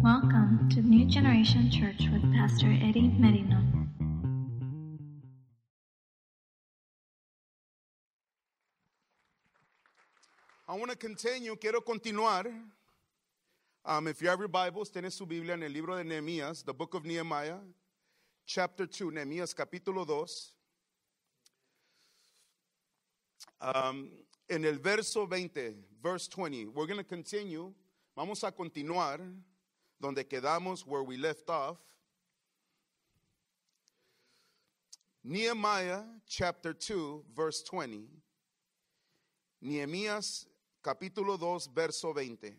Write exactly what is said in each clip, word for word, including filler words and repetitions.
Welcome to New Generation Church with Pastor Eddie Merino. I want to continue, quiero continuar. Um, if you have your Bibles, tienes su Biblia en el libro de Nehemías, the book of Nehemiah, chapter two, Nehemías capítulo dos. Um, en el verso veinte, verse twenty, we're going to continue. Vamos a continuar donde quedamos, where we left off. Nehemiah chapter two, verse twenty. Nehemías capítulo dos, verso veinte.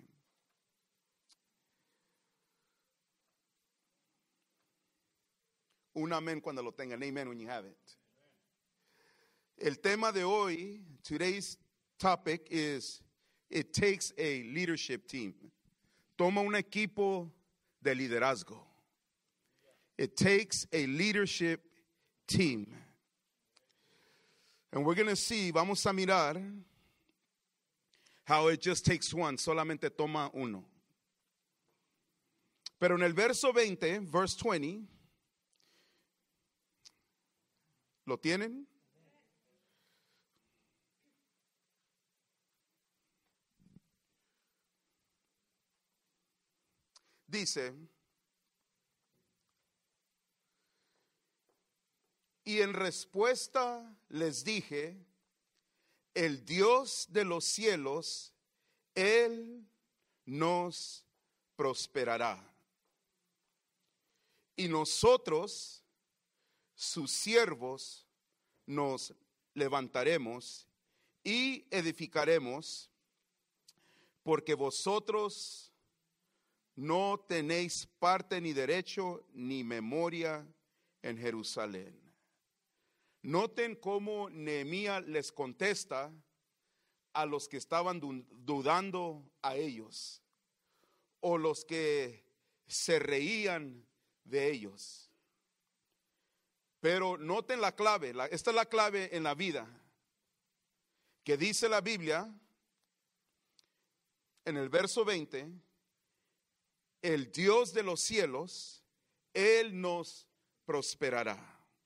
Un amén cuando lo tengan. Amen when you have it. El tema de hoy, today's topic is, it takes a leadership team. Toma un equipo de liderazgo. It takes a leadership team. And we're going to see, vamos a mirar how it just takes one, solamente toma uno. Pero en el verso veinte, verse twenty, ¿lo tienen? Dice, y en respuesta les dije, el Dios de los cielos, Él nos prosperará. Y nosotros, sus siervos, nos levantaremos y edificaremos, porque vosotros no tenéis parte ni derecho ni memoria en Jerusalén. Noten cómo Nehemías les contesta a los que estaban dudando a ellos, o los que se reían de ellos. Pero noten la clave, la, esta es la clave en la vida, que dice la Biblia en el verso veinte, el Dios de los cielos, Él nos prosperará.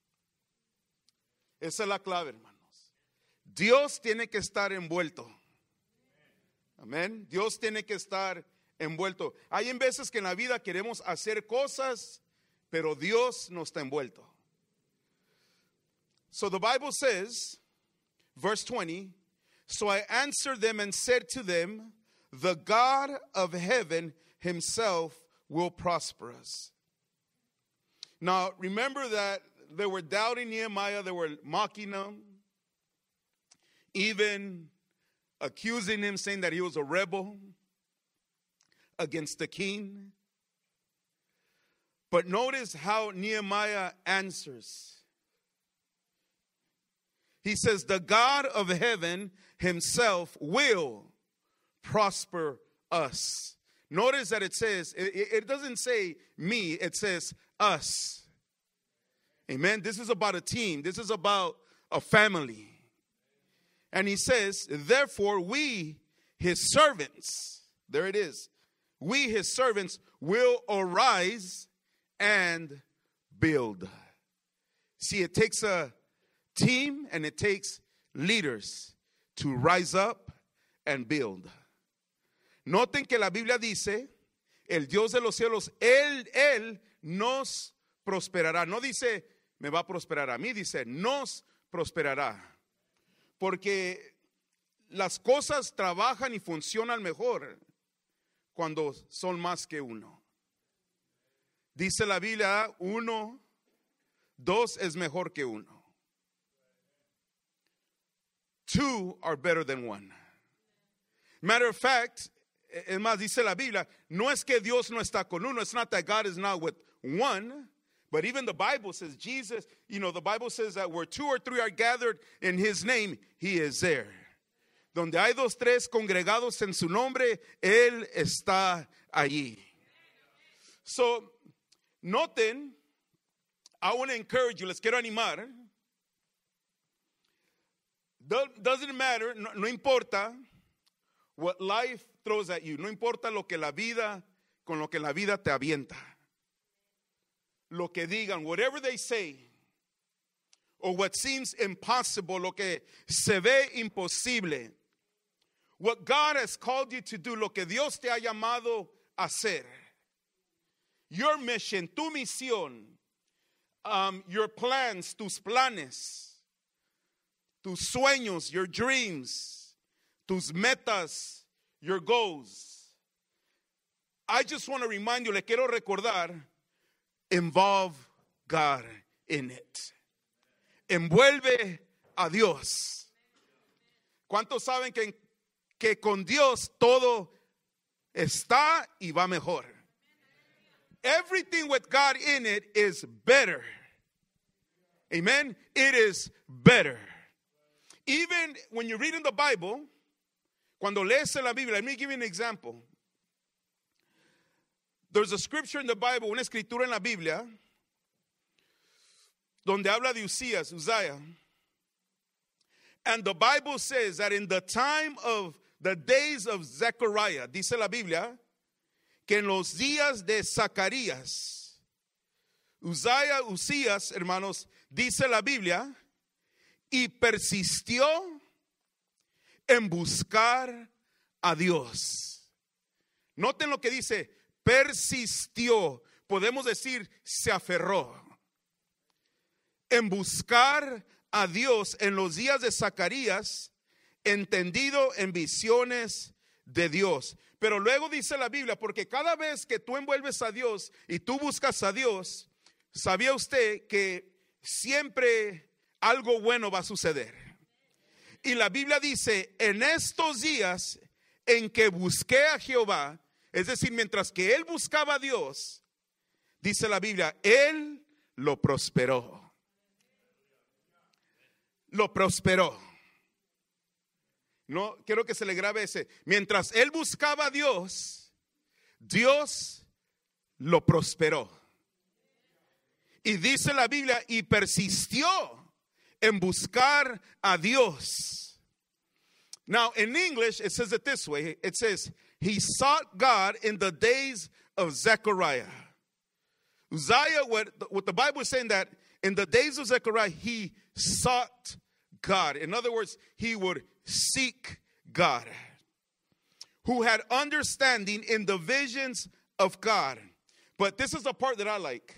Esa es la clave, hermanos. Dios tiene que estar envuelto. Amén. Dios tiene que estar envuelto. Hay en veces que en la vida queremos hacer cosas, pero Dios no está envuelto. So the Bible says, verse twenty, so I answered them and said to them, the God of heaven Himself will prosper us. Now, remember that they were doubting Nehemiah, they were mocking him, even accusing him, saying that he was a rebel against the king. But notice how Nehemiah answers. He says, the God of heaven Himself will prosper us. Notice that it says, it, it doesn't say me, it says us. Amen. This is about a team. This is about a family. And he says, therefore we, His servants, there it is, we, His servants, will arise and build. See, it takes a team and it takes leaders to rise up and build. Noten que la Biblia dice, el Dios de los cielos, Él, Él nos prosperará. No dice, me va a prosperar a mí, dice, nos prosperará. Porque las cosas trabajan y funcionan mejor cuando son más que uno. Dice la Biblia, uno, dos es mejor que uno. Two are better than one. Matter of fact, es más, dice la Biblia, no es que Dios no está con uno. It's not that God is not with one. But even the Bible says, Jesus, you know, the Bible says that where two or three are gathered in His name, He is there. Donde hay dos, tres congregados en su nombre, Él está allí. So, noten, I want to encourage you, les quiero animar. Doesn't matter, no, no importa what life throws at you. No importa lo que la vida con lo que la vida te avienta. Lo que digan, whatever they say, or what seems impossible, lo que se ve imposible. What God has called you to do, lo que Dios te ha llamado a hacer. Your mission, tu misión, um, your plans, tus planes, tus sueños, your dreams, tus metas, your goals. I just want to remind you, le quiero recordar, involve God in it. Envuelve a Dios. ¿Cuántos saben que, que con Dios todo está y va mejor? Everything with God in it is better. Amen? It is better. Even when you read in the Bible, cuando lees en la Biblia, let me give you an example. There's a scripture in the Bible, una escritura en la Biblia, donde habla de Uzías, Uzziah. And the Bible says that in the time of the days of Zechariah, dice la Biblia, que en los días de Zacarías, Uzziah, Uzías, hermanos, dice la Biblia, y persistió en buscar a Dios. Noten lo que dice, persistió. Podemos decir, se aferró. En buscar a Dios en los días de Zacarías, entendido en visiones de Dios. Pero luego dice la Biblia, porque cada vez que tú envuelves a Dios y tú buscas a Dios, ¿sabía usted que siempre algo bueno va a suceder? Y la Biblia dice, en estos días en que busqué a Jehová, es decir, mientras que él buscaba a Dios, dice la Biblia, él lo prosperó. Lo prosperó. No, quiero que se le grabe ese. Mientras él buscaba a Dios, Dios lo prosperó. Y dice la Biblia, y persistió en buscar a Dios. Now, in English, it says it this way. It says, he sought God in the days of Zechariah. Uzziah, what, what the Bible is saying that in the days of Zechariah, he sought God. In other words, he would seek God. Who had understanding in the visions of God. But this is the part that I like.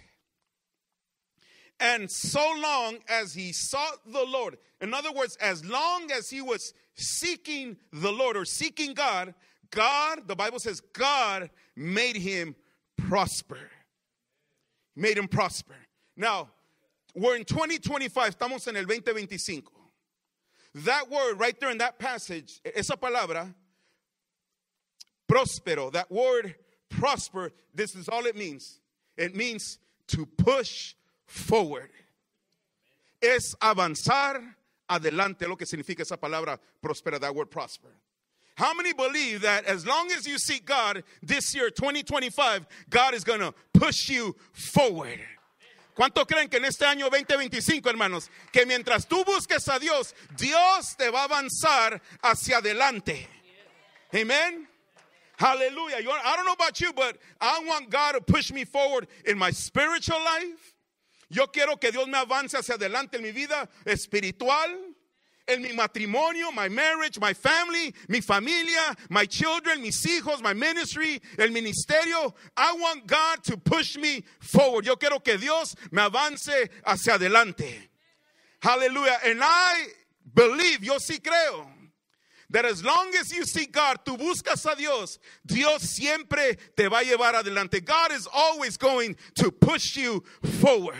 And so long as he sought the Lord, in other words, as long as he was seeking the Lord or seeking God, God, the Bible says, God made him prosper. Made him prosper. Now, we're in twenty twenty-five, estamos en el veinte veinticinco. That word right there in that passage, esa palabra, próspero, that word prosper, this is all it means. It means to push forward. Es avanzar adelante, lo que significa esa palabra próspera, that word prosper. How many believe that as long as you seek God this year, twenty twenty-five, God is going to push you forward? ¿Cuánto creen que en este año veinte veinticinco, hermanos, que mientras tú busques a Dios, Dios te va a avanzar hacia adelante? Amen. Hallelujah. I don't know about you, but I want God to push me forward in my spiritual life. Yo quiero que Dios me avance hacia adelante en mi vida espiritual, en mi matrimonio, my marriage, my family, mi familia, my children, mis hijos, my ministry, el ministerio. I want God to push me forward. Yo quiero que Dios me avance hacia adelante. Hallelujah. And I believe, yo sí creo, that as long as you seek God, tú buscas a Dios, Dios siempre te va a llevar adelante. God is always going to push you forward.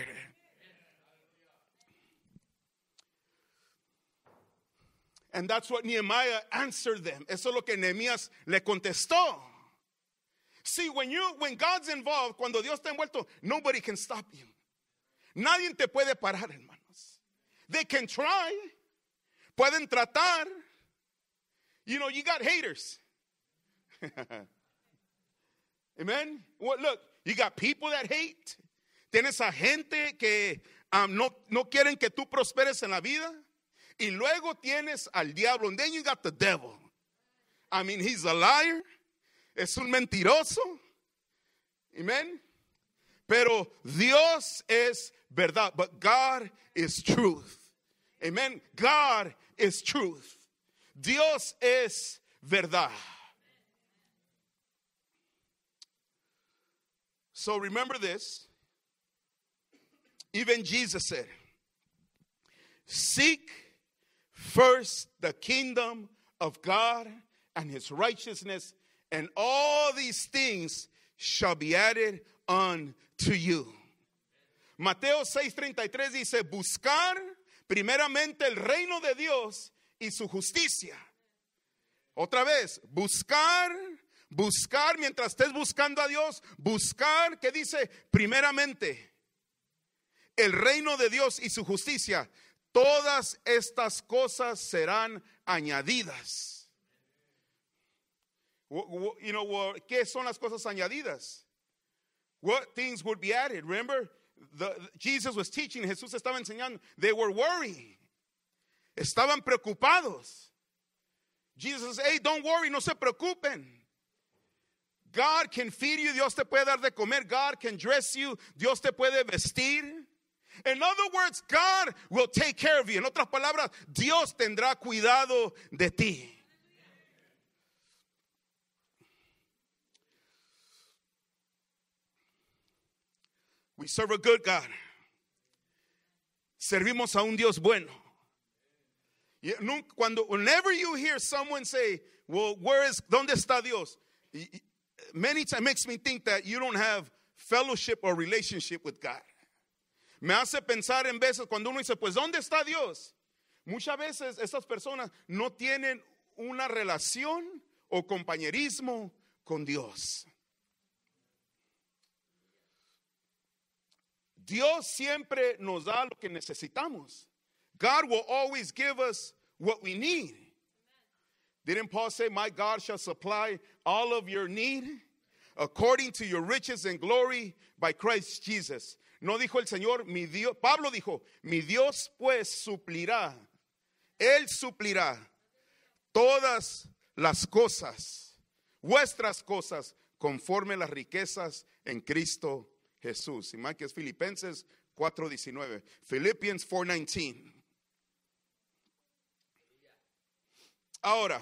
And that's what Nehemiah answered them. Eso es lo que Nehemías le contestó. See, when you, when God's involved, cuando Dios está envuelto, nobody can stop you. Nadie te puede parar, hermanos. They can try. Pueden tratar. You know, you got haters. Amen. Well, look, you got people that hate. Tienes a gente que um, no, no quieren que tú prosperes en la vida. Y luego tienes al diablo. And then you got the devil. I mean, he's a liar. Es un mentiroso. Amen. Pero Dios es verdad. But God is truth. Amen. God is truth. Dios es verdad. So remember this. Even Jesus said, seek first the kingdom of God and his righteousness, and all these things shall be added unto you. Mateo seis treinta y tres dice, buscar primeramente el reino de Dios y su justicia. Otra vez, buscar, buscar, mientras estés buscando a Dios, buscar, ¿qué dice? Primeramente, el reino de Dios y su justicia. Todas estas cosas serán añadidas. You know, ¿qué son las cosas añadidas? What things would be added? Remember, the, Jesus was teaching, Jesús estaba enseñando. They were worrying. Estaban preocupados. Jesus says, hey, don't worry, no se preocupen. God can feed you, Dios te puede dar de comer. God can dress you, Dios te puede vestir. In other words, God will take care of you. En otras palabras, Dios tendrá cuidado de ti. We serve a good God. Servimos a un Dios bueno. Cuando, whenever you hear someone say, well, where is, ¿dónde está Dios? Many times it makes me think that you don't have fellowship or relationship with God. Me hace pensar en veces cuando uno dice, pues, ¿dónde está Dios? Muchas veces estas personas no tienen una relación o compañerismo con Dios. Dios siempre nos da lo que necesitamos. God will always give us what we need. Didn't Paul say, my God shall supply all of your need according to your riches and glory by Christ Jesus? No dijo el Señor, mi Dios, Pablo dijo, mi Dios pues suplirá, Él suplirá todas las cosas, vuestras cosas, conforme las riquezas en Cristo Jesús. Y más que es Filipenses cuatro diecinueve. Philippians four nineteen. Ahora,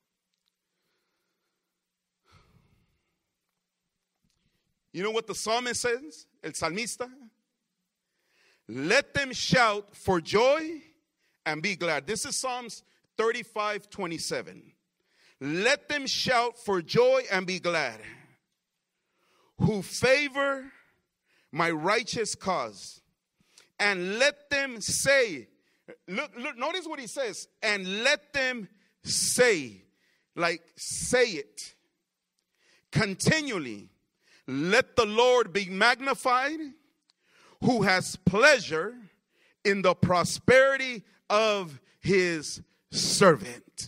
you know what the psalmist says? El salmista. Let them shout for joy and be glad. This is Psalms thirty-five twenty-seven. Let them shout for joy and be glad, who favor my righteous cause. And let them say, look, look, notice what he says, and let them say, like say it continually. Let the Lord be magnified, who has pleasure in the prosperity of his servant.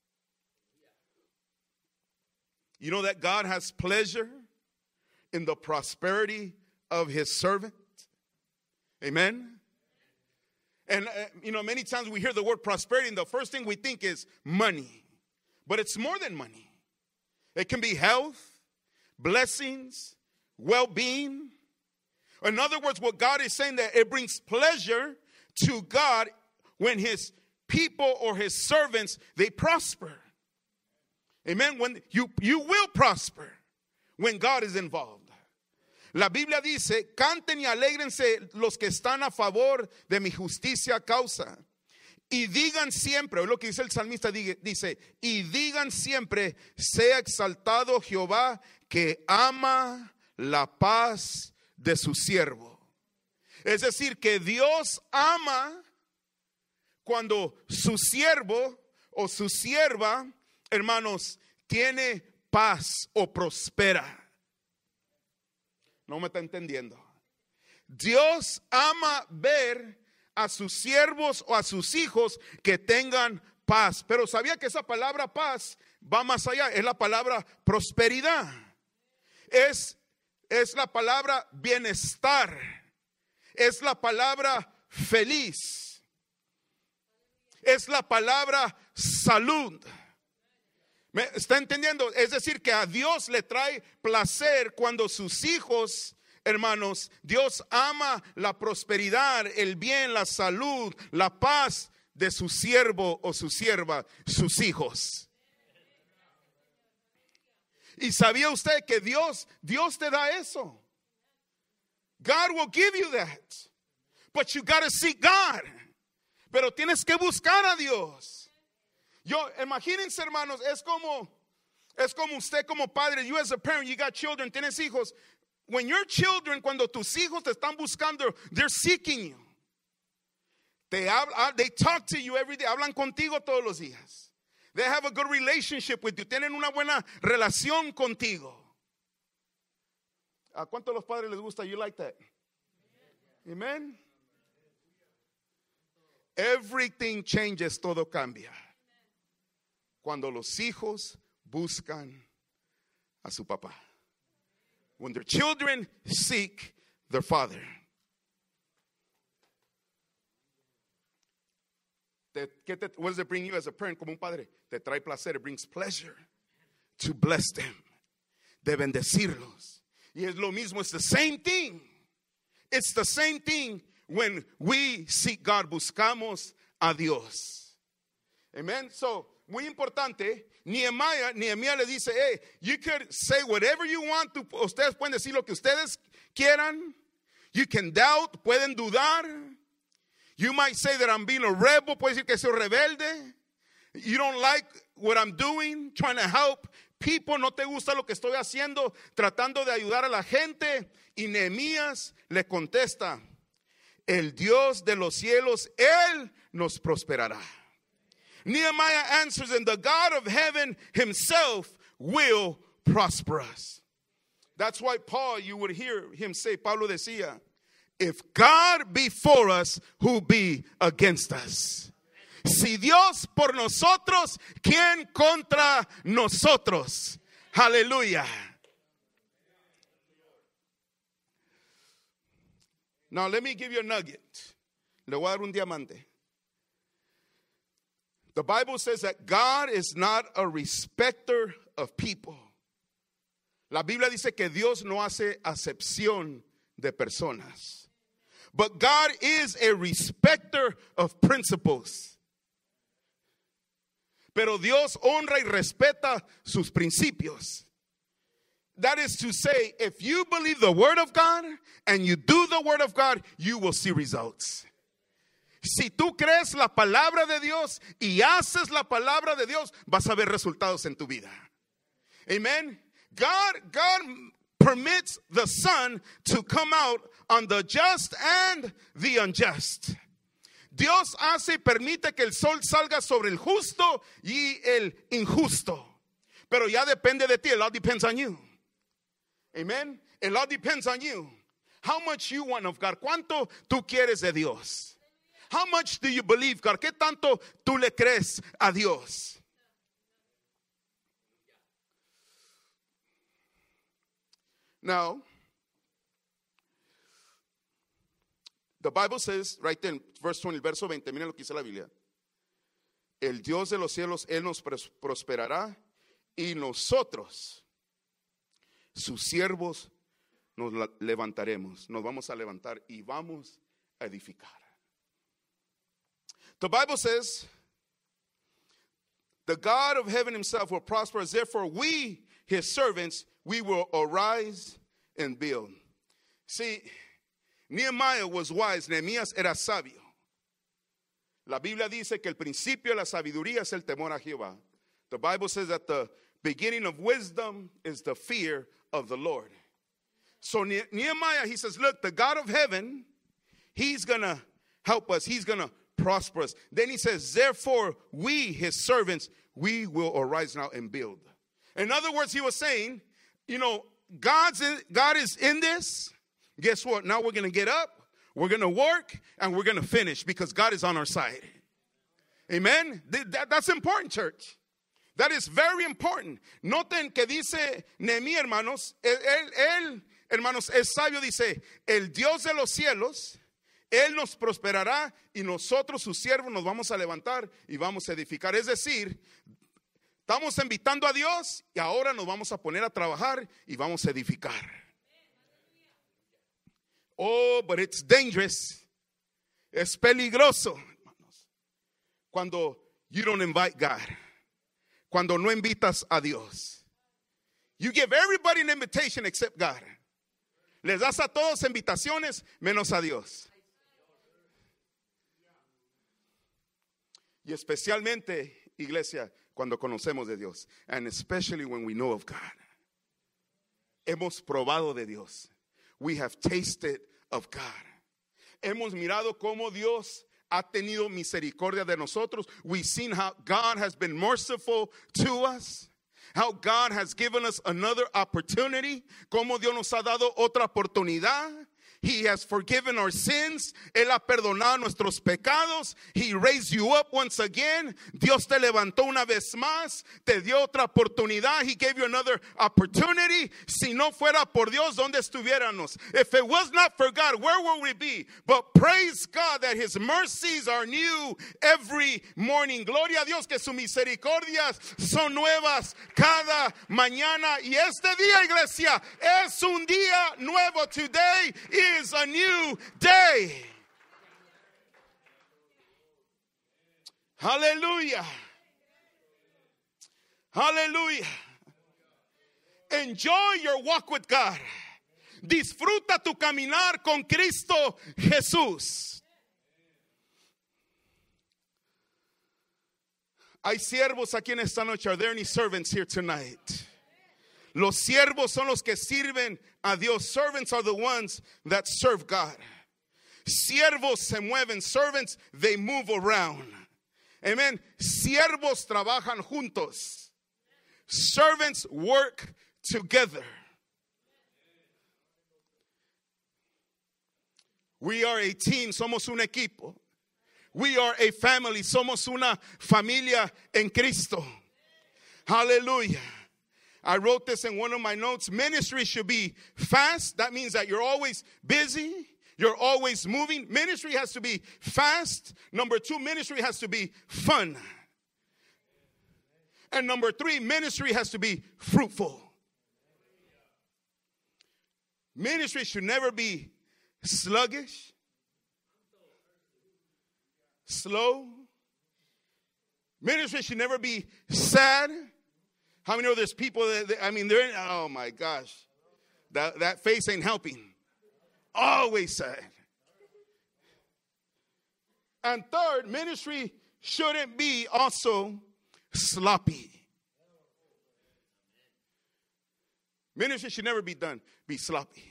You know that God has pleasure in the prosperity of his servant? Amen. And uh, you know, many times we hear the word prosperity and the first thing we think is money. But it's more than money. It can be health, blessings, well-being. In other words, what God is saying, that it brings pleasure to God when his people or his servants, they prosper. Amen. When you, you will prosper when God is involved. La Biblia dice, canten y alégrense los que están a favor de mi justicia causa. Y digan siempre, lo que dice el salmista, dice, y digan siempre, sea exaltado Jehová, que ama la paz de su siervo. Es decir, que Dios ama cuando su siervo o su sierva, hermanos, tiene paz o prospera. No me está entendiendo. Dios ama ver a sus siervos o a sus hijos que tengan paz. Pero sabía que esa palabra paz va más allá. Es la palabra prosperidad. Es, es la palabra bienestar. Es la palabra feliz. Es la palabra salud. ¿Me está entendiendo? Es decir, que a Dios le trae placer cuando sus hijos, hermanos, Dios ama la prosperidad, el bien, la salud, la paz de su siervo o su sierva, sus hijos. Y sabía usted que Dios, Dios te da eso. God will give you that. But you got to seek God. Pero tienes que buscar a Dios. Yo, imagínense, hermanos, es como, es como usted como padre, you as a parent, you got children, tienes hijos. When your children, cuando tus hijos te están buscando, they're seeking you. They, habla, they talk to you every day, hablan contigo todos los días. They have a good relationship with you, tienen una buena relación contigo. ¿A cuántos los padres les gusta? You like that? Amen. Everything changes, todo cambia. Cuando los hijos buscan a su papá. When their children seek their father. Te, ¿qué te, what does it bring you as a parent, como un padre? Te trae placer, it brings pleasure to bless them, de bendecirlos. Y es lo mismo, it's the same thing. It's the same thing when we seek God, buscamos a Dios. Amen. So, muy importante, Nehemiah, Nehemiah le dice, hey, you could say whatever you want to, ustedes pueden decir lo que ustedes quieran. You can doubt, pueden dudar. You might say that I'm being a rebel, puede decir que soy rebelde. You don't like what I'm doing, trying to help people, no te gusta lo que estoy haciendo, tratando de ayudar a la gente. Y Nehemías le contesta, el Dios de los cielos, Él nos prosperará. Nehemiah answers, and the God of heaven himself will prosper us. That's why Paul, you would hear him say, Pablo decía, if God be for us, who be against us? Si Dios por nosotros, ¿quién contra nosotros? Aleluya. Now let me give you a nugget. Le voy a dar un diamante. The Bible says that God is not a respecter of people. La Biblia dice que Dios no hace acepción de personas. But God is a respecter of principles. Pero Dios honra y respeta sus principios. That is to say, if you believe the word of God and you do the word of God, you will see results. Si tú crees la palabra de Dios y haces la palabra de Dios, vas a ver resultados en tu vida. Amen. God, God permits the sun to come out on the just and the unjust. Dios hace y permite que el sol salga sobre el justo y el injusto. Pero ya depende de ti. It all depends on you. Amen. It all depends on you. How much you want of God. ¿Cuánto tú quieres de Dios? How much do you believe God? ¿Qué tanto tú le crees a Dios? Now, the Bible says, right there in verse twenty, el verso veinte, miren lo que dice la Biblia. El Dios de los cielos, Él nos prosperará y nosotros, sus siervos, nos levantaremos. Nos vamos a levantar y vamos a edificar. The Bible says, the God of heaven himself will prosper us. Therefore, we, his servants, we will arise and build. See, Nehemiah was wise. Nehemías era sabio. La Biblia dice que el principio de la sabiduría es el temor a Jehová. The Bible says that the beginning of wisdom is the fear of the Lord. So Nehemiah, he says, look, the God of heaven, he's going to help us. He's going to prosper us. Then he says, therefore, we, his servants, we will arise now and build. In other words, he was saying, you know, God's in, God is in this. Guess what? Now we're going to get up, we're going to work, and we're going to finish because God is on our side. Amen? That, that's important, church. That is very important. Noten que dice Nehemías, hermanos, él, él, hermanos, es sabio, dice, el Dios de los cielos, Él nos prosperará y nosotros, sus siervos, nos vamos a levantar y vamos a edificar. Es decir, Estamos invitando a Dios y ahora nos vamos a poner a trabajar y vamos a edificar. Oh, but it's dangerous. Es peligroso, hermanos, cuando you don't invite God. Cuando no invitas a Dios. You give everybody an invitation except God. Les das a todos invitaciones menos a Dios. Y especialmente, iglesia, cuando conocemos de Dios. And especially when we know of God. Hemos probado de Dios. We have tasted of God. Hemos mirado cómo Dios ha tenido misericordia de nosotros. We've seen how God has been merciful to us. How God has given us another opportunity. Cómo Dios nos ha dado otra oportunidad. He has forgiven our sins. Él ha perdonado nuestros pecados. He raised you up once again. Dios te levantó una vez más. Te dio otra oportunidad. He gave you another opportunity. Si no fuera por Dios, ¿dónde estuviéramos? If it was not for God, where would we be? But praise God that His mercies are new every morning. Gloria a Dios que sus misericordias son nuevas cada mañana. Y este día, iglesia, es un día nuevo. Today is a new day. Hallelujah. Hallelujah. Enjoy your walk with God. Disfruta tu caminar con Cristo Jesús. Hay siervos aquí en esta noche. Are there any servants here tonight? Los siervos son los que sirven a Dios. Servants are the ones that serve God. Siervos se mueven. Servants, they move around. Amen. Siervos trabajan juntos. Servants work together. We are a team. Somos un equipo. We are a family. Somos una familia en Cristo. Hallelujah. I wrote this in one of my notes. Ministry should be fast. That means that you're always busy. You're always moving. Ministry has to be fast. Number two, ministry has to be fun. And number three, ministry has to be fruitful. Ministry should never be sluggish, slow. Ministry should never be sad. How many know there's people that, that I mean, they're in, oh my gosh, that, that face ain't helping. Always sad. And third, ministry shouldn't be also sloppy. Ministry should never be done, be sloppy.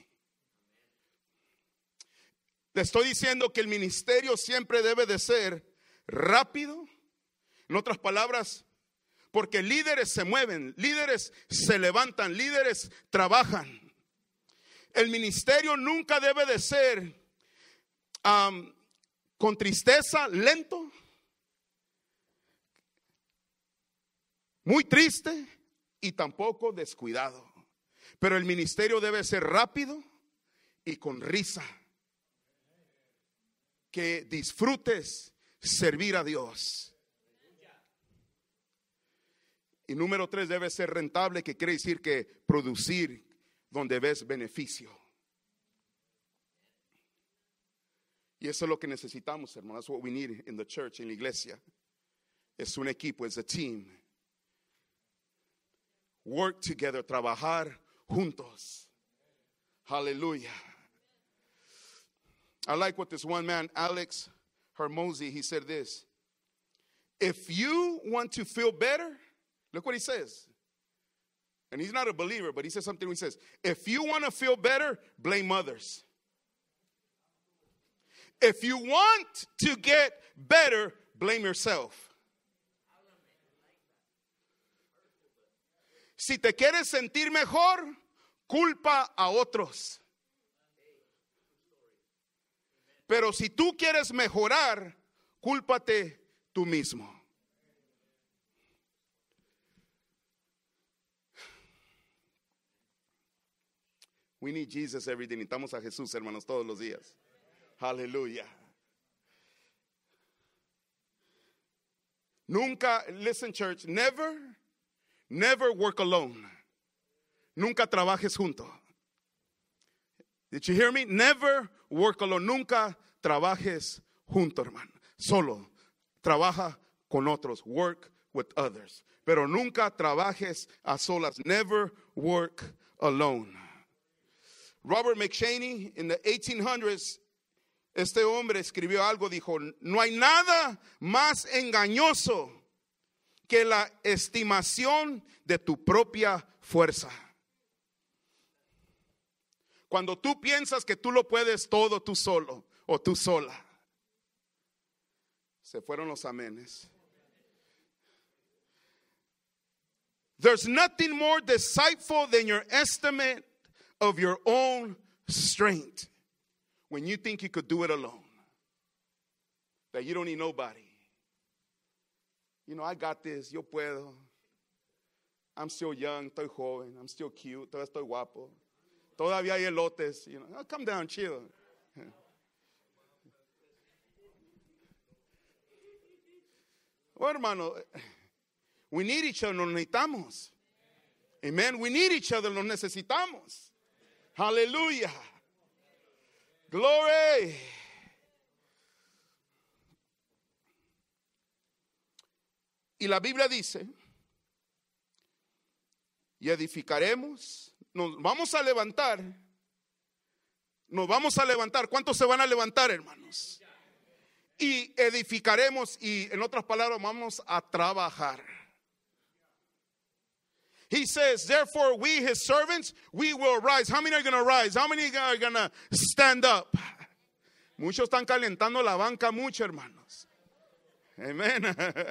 Le estoy diciendo que el ministerio siempre debe de ser rápido. En otras palabras, porque líderes se mueven, líderes se levantan, líderes trabajan. El ministerio nunca debe de ser um, con tristeza, lento, muy triste y tampoco descuidado. Pero el ministerio debe ser rápido y con risa. Que disfrutes servir a Dios. Y número tres, debe ser rentable, que quiere decir que producir donde ves beneficio. Y eso es lo que necesitamos, hermanos. That's what we need in the church, en la iglesia. Es un equipo, es a team. Work together, trabajar juntos. Hallelujah. I like what this one man, Alex Hermosi, he said this. If you want to feel better, look what he says. And he's not a believer, but he says something. He says, if you want to feel better, blame others. If you want to get better, blame yourself. Si te quieres sentir mejor, culpa a otros. Pero si tú quieres mejorar, cúlpate tú mismo. We need Jesus every day. Necesitamos a Jesús, hermanos, todos los días. Aleluya. Nunca, listen church, never Never work alone. Nunca trabajes junto. Did you hear me? Never work alone. Nunca trabajes junto, hermano. Solo. Trabaja con otros. Work with others. Pero nunca trabajes a solas. Never work alone. Robert McChaney, in the eighteen hundreds, este hombre escribió algo, dijo, no hay nada más engañoso que la estimación de tu propia fuerza. Cuando tú piensas que tú lo puedes todo tú solo o tú sola. Se fueron los amenes. There's nothing more deceitful than your estimate of your own strength. When you think you could do it alone. That you don't need nobody. You know, I got this, yo puedo. I'm still young, estoy joven, I'm still cute, todavía estoy guapo. Todavía hay elotes, you know. Oh, come down, chill. Well, hermano, we need each other, nos necesitamos. Amen. We need each other, nos necesitamos. Hallelujah. Glory. Y la Biblia dice, y edificaremos, nos vamos a levantar, nos vamos a levantar. ¿Cuántos se van a levantar, hermanos? Y edificaremos, y en otras palabras, vamos a trabajar. He says, therefore we, his servants, we will rise. How many are going to rise? How many are going to stand up? Muchos están calentando la banca mucho, hermanos. Amen.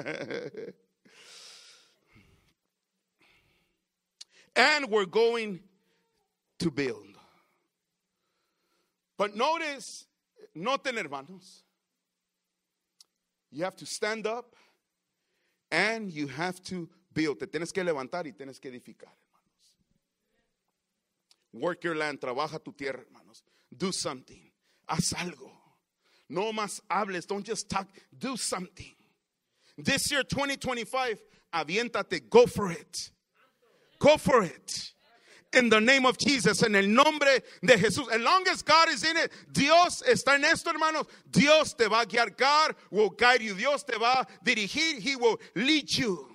And we're going to build. But notice, noten, hermanos, you have to stand up and you have to build. Te tienes que levantar y tienes que edificar, hermanos. Work your land, trabaja tu tierra, hermanos. Do something. Haz algo. No más hables. Don't just talk. Do something. This year, twenty twenty-five, aviéntate. Go for it. Go for it. In the name of Jesus, en el nombre de Jesús. As long as God is in it, Dios está en esto, hermanos. Dios te va a guiar. God will guide you. Dios te va a dirigir. He will lead you.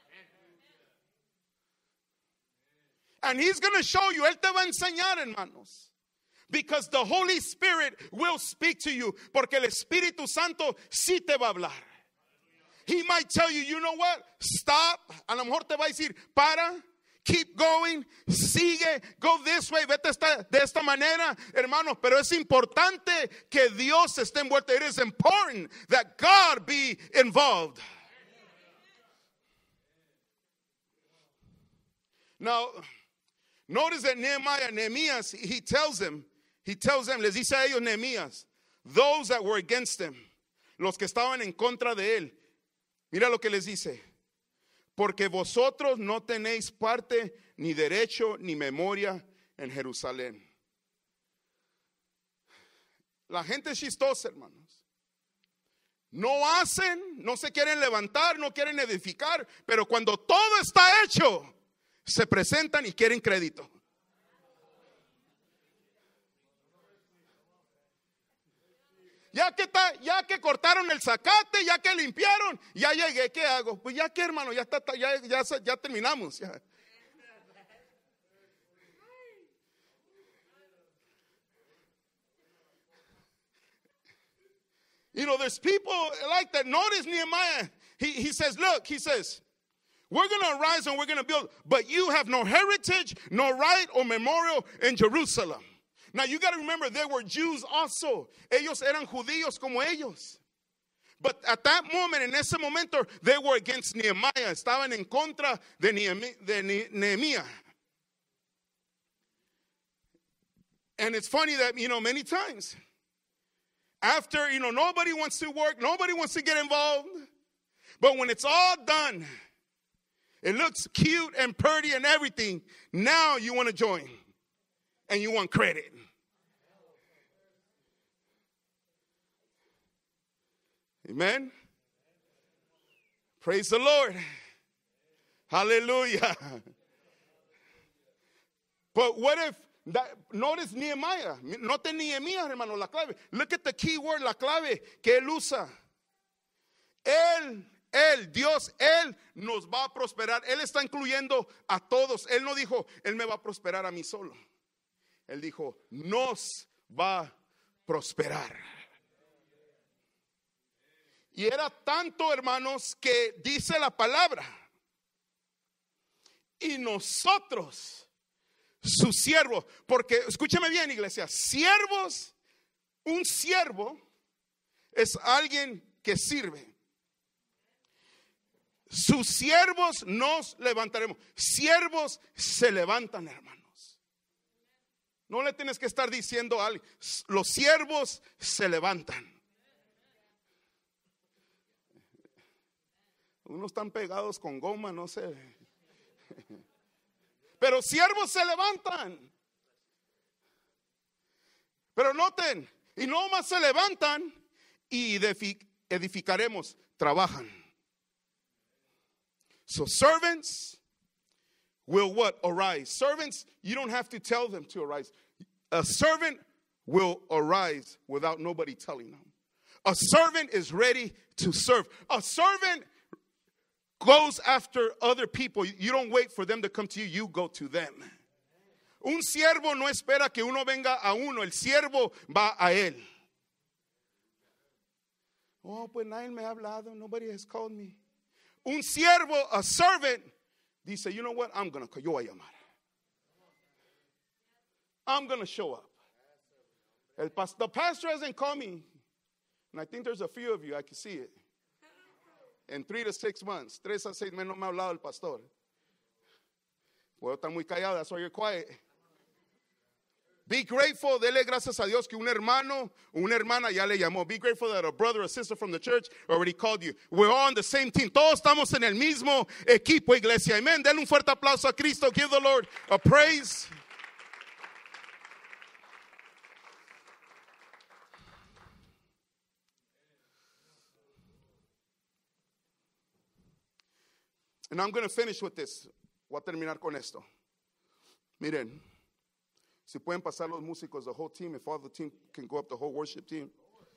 And he's going to show you. Él te va a enseñar, hermanos. Because the Holy Spirit will speak to you. Porque el Espíritu Santo sí te va a hablar. He might tell you, you know what? Stop. A lo mejor te va a decir, para. Keep going, sigue, go this way, vete esta, de esta manera, hermanos. Pero es importante que Dios esté envuelto. It is important that God be involved. Now, notice that Nehemiah, Nehemias, he tells them, he tells them, les dice a ellos Nehemías, those that were against him, los que estaban en contra de él. Mira lo que les dice. Porque vosotros no tenéis parte, ni derecho, ni memoria en Jerusalén. La gente es chistosa, hermanos. No hacen, no se quieren levantar, no quieren edificar, pero cuando todo está hecho, se presentan y quieren crédito. Ya que, está, ya que cortaron el zacate, ya que limpiaron, ya llegué, ¿qué hago? Pues ya que, hermano, ya, está, ya, ya, ya terminamos. Ya. You know, there's people like that. Notice Nehemiah. He, he says, look, he says, we're going to arise and we're going to build, but you have no heritage, no right or memorial in Jerusalem. Now you got to remember, there were Jews also. Ellos eran judíos como ellos. But at that moment, en ese momento, they were against Nehemiah. Estaban en contra de Nehemiah. And it's funny that, you know, many times, after, you know, nobody wants to work, nobody wants to get involved. But when it's all done, it looks cute and pretty and everything. Now you want to join. And you want credit. Amen. Praise the Lord. Hallelujah. But what if, that, notice Nehemiah. Note Nehemiah, hermano, la clave. Look at the key word, la clave que él usa. Él, él, Dios, Él nos va a prosperar. Él está incluyendo a todos. Él no dijo, Él me va a prosperar a mí solo. Él dijo, nos va a prosperar. Y era tanto, hermanos, que dice la palabra. Y nosotros, sus siervos, porque escúchame bien, iglesia, siervos, un siervo es alguien que sirve. Sus siervos nos levantaremos. Siervos se levantan, hermanos. No le tienes que estar diciendo a alguien. Los siervos se levantan. Unos están pegados con goma, no sé. Pero siervos se levantan. Pero noten, y no más se levantan y edificaremos, trabajan. So servants will what? Arise. Servants, you don't have to tell them to arise. A servant will arise without nobody telling them. A servant is ready to serve. A servant goes after other people. You don't wait for them to come to you, you go to them. Un siervo no espera que uno venga a uno, el siervo va a él. Oh, pues nadie me ha hablado, nobody has called me. Un siervo, a servant, dice, you know what, I'm going to, yo voy a llamar. I'm going to show up. El pastor, the pastor hasn't called me, and I think there's a few of you, I can see it. En three to six months, tres a seis meses no me ha hablado el pastor. Puedo estar muy callado, that's why you're quiet. Be grateful, dele gracias a Dios que un hermano o una hermana ya le llamó. Be grateful that a brother or sister from the church already called you. We're all on the same team. Todos estamos en el mismo equipo, iglesia. Amen. Denle un fuerte aplauso a Cristo. Give the Lord a praise. And I'm going to finish with this. Voy a terminar con esto. Miren. Si pueden pasar los músicos, the whole team, if all the team can go up, the whole worship team.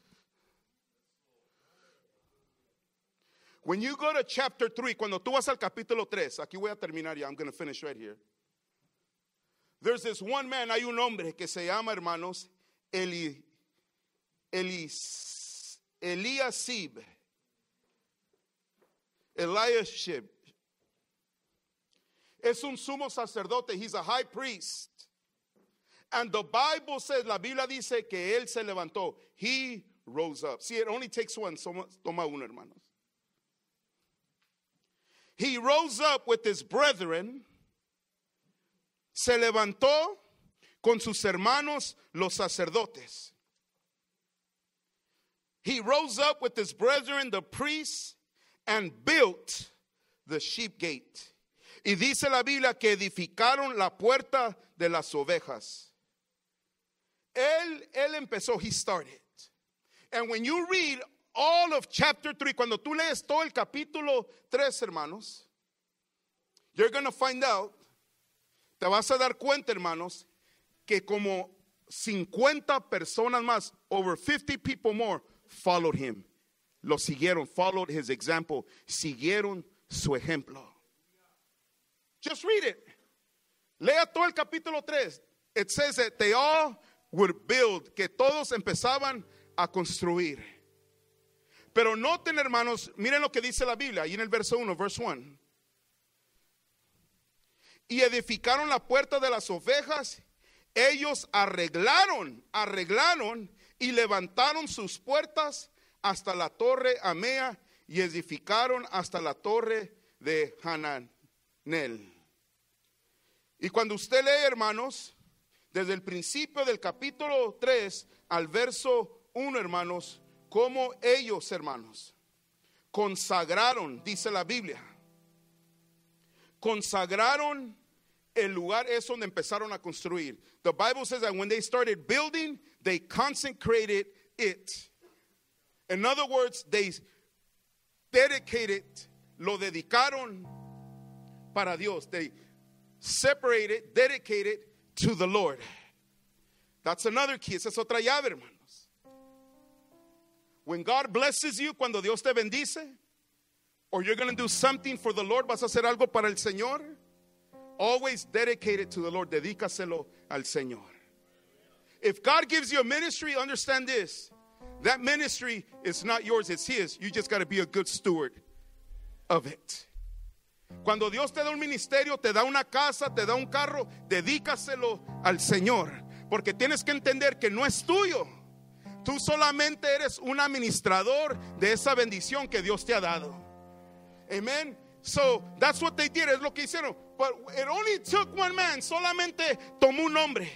When you go to chapter three, cuando tú vas al capítulo tres, aquí voy a terminar ya, I'm going to finish right here. There's this one man, hay un hombre que se llama, hermanos, Eli, Elis, Eliasib. Eliashib. Es un sumo sacerdote, he's a high priest. And the Bible says, la Biblia dice que él se levantó. He rose up. See, it only takes one. Toma uno, hermanos. He rose up with his brethren. Se levantó con sus hermanos, los sacerdotes. He rose up with his brethren, the priests, and built the sheep gate. Y dice la Biblia que edificaron la puerta de las ovejas. Él, él empezó, he started. And when you read all of chapter three, cuando tú lees todo el capítulo tres, hermanos, you're going to find out, te vas a dar cuenta, hermanos, que como cincuenta personas más, over fifty people more, followed him. Lo siguieron, followed his example, siguieron su ejemplo. Just read it. Lea todo el capítulo tres. It says that they all would build, que todos empezaban a construir. Pero noten, hermanos, miren lo que dice la Biblia, ahí en el verso uno, verse one. Y edificaron la puerta de las ovejas, ellos arreglaron, arreglaron y levantaron sus puertas hasta la torre Amea y edificaron hasta la torre de Hananel. Y cuando usted lee, hermanos, desde el principio del capítulo tres al verso uno, hermanos, como ellos, hermanos, consagraron, dice la Biblia, consagraron el lugar es donde empezaron a construir. The Bible says that when they started building, they consecrated it. In other words, they dedicated, lo dedicaron, para Dios. They separate it, dedicate it to the Lord. That's another key. Esa es otra llave, hermanos. When God blesses you, cuando Dios te bendice, or you're going to do something for the Lord, vas a hacer algo para el Señor, always dedicate it to the Lord. Dedícaselo al Señor. If God gives you a ministry, understand this. That ministry is not yours, it's His. You just got to be a good steward of it. Cuando Dios te da un ministerio, te da una casa, te da un carro, dedícaselo al Señor. Porque tienes que entender que no es tuyo. Tú solamente eres un administrador de esa bendición que Dios te ha dado. Amen. So that's what they did. Es lo que hicieron. But it only took one man. Solamente tomó un hombre.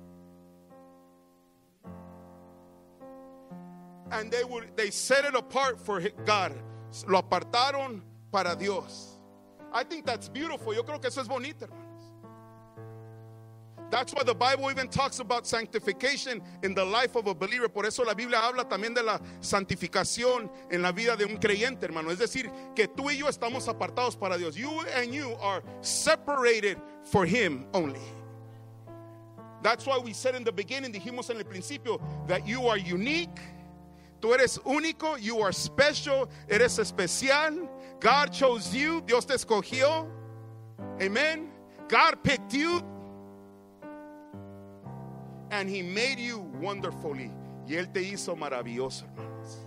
And they would they set it apart for God. Lo apartaron para Dios. I think that's beautiful. Yo creo que eso es bonito, hermanos. That's why the Bible even talks about sanctification in the life of a believer. Por eso la Biblia habla también de la santificación en la vida de un creyente, hermano. Es decir, que tú y yo estamos apartados para Dios. You and you are separated for Him only. That's why we said in the beginning, dijimos en el principio, that you are unique. Tú eres único, you are special, eres especial. God chose you, Dios te escogió. Amen. God picked you. And He made you wonderfully. Y Él te hizo maravilloso, hermanos.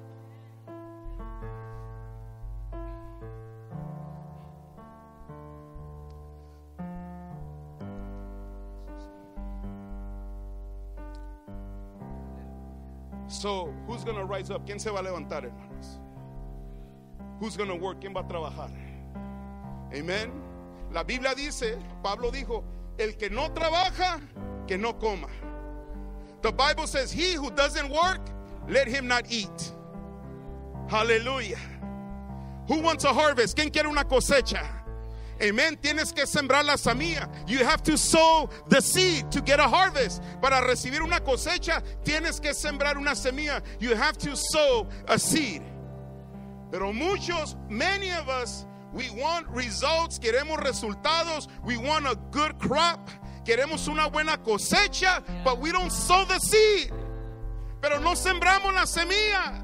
So, who's going to rise up? ¿Quién se va a levantar, hermanos? Who's going to work? ¿Quién va a trabajar? Amen. La Biblia dice, Pablo dijo, el que no trabaja, que no coma. The Bible says, he who doesn't work, let him not eat. Hallelujah. Who wants a harvest? ¿Quién quiere una cosecha? Amen. Tienes que sembrar la semilla. You have to sow the seed to get a harvest. Para recibir una cosecha, tienes que sembrar una semilla. You have to sow a seed. Pero muchos, many of us, we want results. Queremos resultados. We want a good crop. Queremos una buena cosecha, but we don't sow the seed. Pero no sembramos la semilla.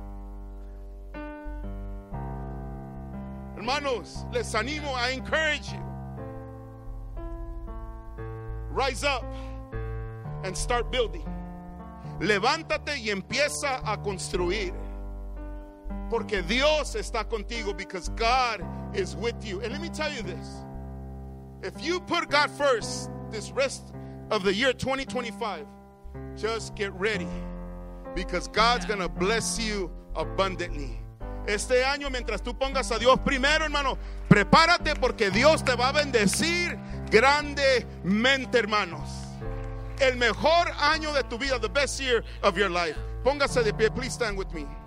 Hermanos, les animo, I encourage you. Rise up and start building. Levántate y empieza a construir. Porque Dios está contigo, because God is with you. And let me tell you this. If you put God first this rest of the year twenty twenty-five, just get ready, because God's going to bless you abundantly. Este año, mientras tú pongas a Dios primero, hermano, prepárate, porque Dios te va a bendecir grandemente, hermanos. El mejor año de tu vida, the best year of your life. Póngase de pie, please stand with me.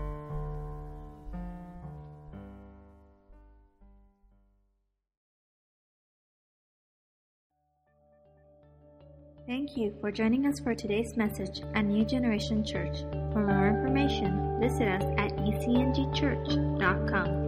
Thank you for joining us for today's message at New Generation Church. For more information, visit us at e c n g church dot com.